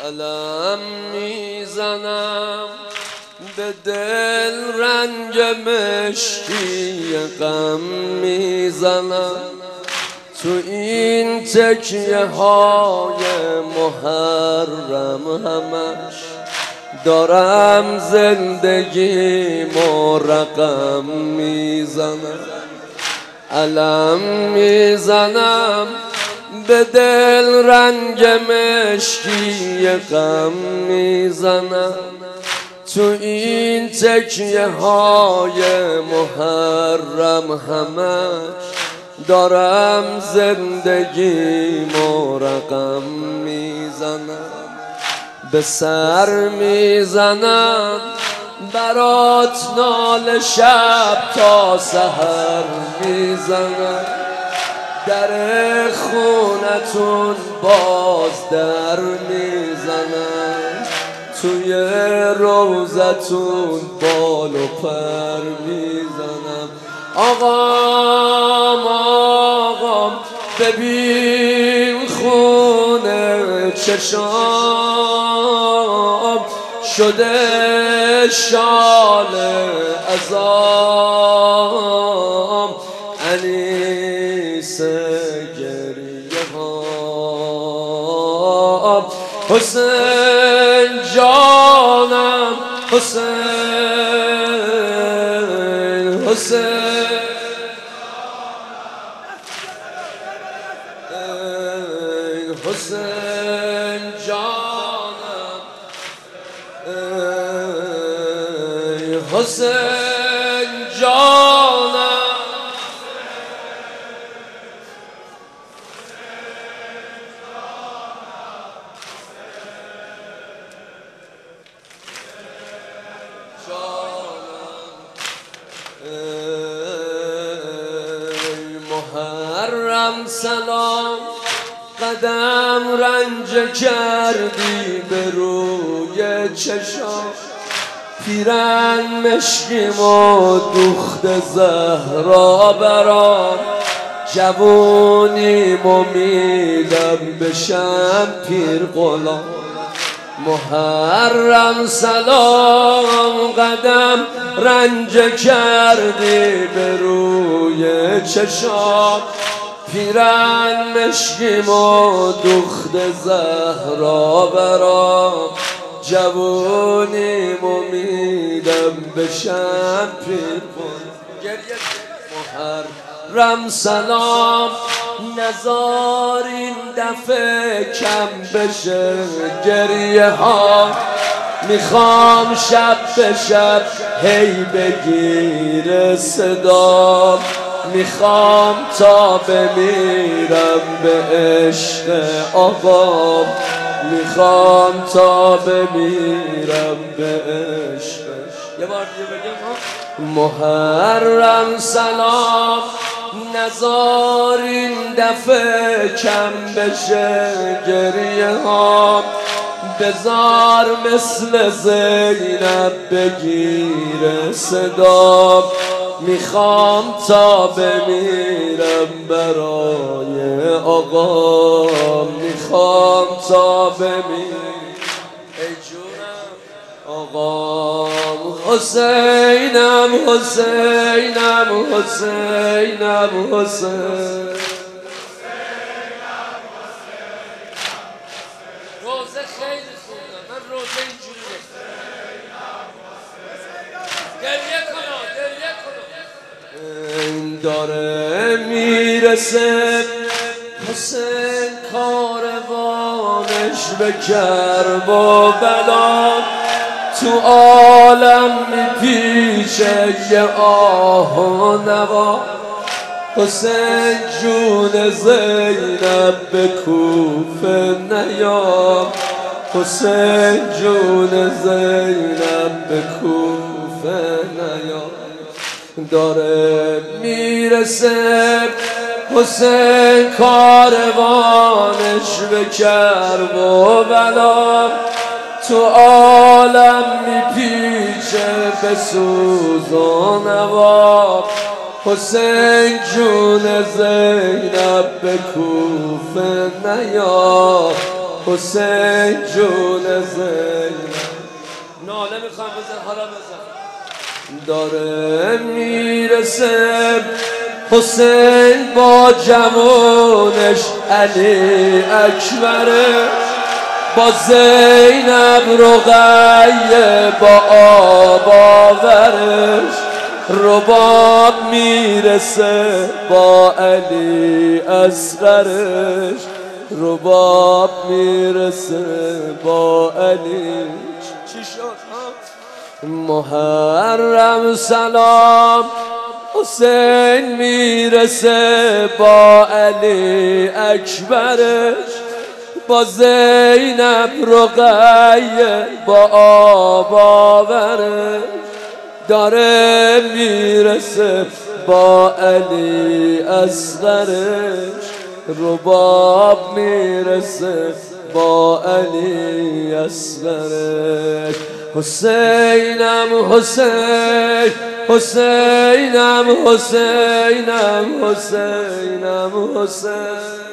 علم میزنم به دل رنگ مشکی غم میزنم تو این تکیه های محرم همش دارم زندگیمو رقم میزنم علم میزنم به دل رنگ مشکی غم میزنم تو این تکیه های محرم همش دارم زندگیمو رقم میزنم به سر میزنم برات ناله شب تا سحر میزنم در خونتون باز در میزنم توی روزتون بال و پر میزنم آقام ببین خونه چشام شده شال عذاب انیس گریه ها حسین جانم حسین حسین جانم حسین جانم محرم سلام قدم رنج کردی به روی چشام پیرن مشکیمو دوخت زهرا برام جوونیمو میدم بشم پیر غلام محرم سلام قدم رنج کردی به روی چشام پیرن مشکیمو دوخت زهرا برام جوونیمو میدم بشم پیر محرم سلام نزار این دفعه کم بشه گریه ها میخوام شب به شب هی بگیر صدا میخوام تا بمیرم به عشق آقام میخوام تا بمیرم به عشق یه بار دیگه بگم محرم سلام نزار این دفعه کم بشه گریه ها بزار مثل زینب بگیر صدا میخوام تا بمیرم برای آقا میخوام تا بمیرم ای جونم آقام حسینم حسینم حسینم حسین روزه خیلی خوندم من روزه اینجوری گریه کنم داره میرسه حسین کاروانش به کرب و بلا تو عالم میپیچه یه آه و نوا حسین جون زینب به کوفه نیام حسین جون زینب به کوفه نیام داره میرسه حسین کاروانش به کرب و بلا تو عالم میپیچه به سوز و نوا حسین جون زینب به کوفه نیا حسین جون زینب. ناله میخوام بزن حالا بزن. داره میرسه حسین با جوانش علی اکبره، با زینب رقیه با آب آورش، رباب میرسه با علی اصغرش، رباب میرسه با علی. چی شد؟ محرم سلام حسین میرسه با علی اکبرش، با زینب رقیه با آب آورش، داره میرسه با علی اصغرش، رباب میرسه با علی اصغرش. حسینم حسین، حسینم حسینم حسینم حسین.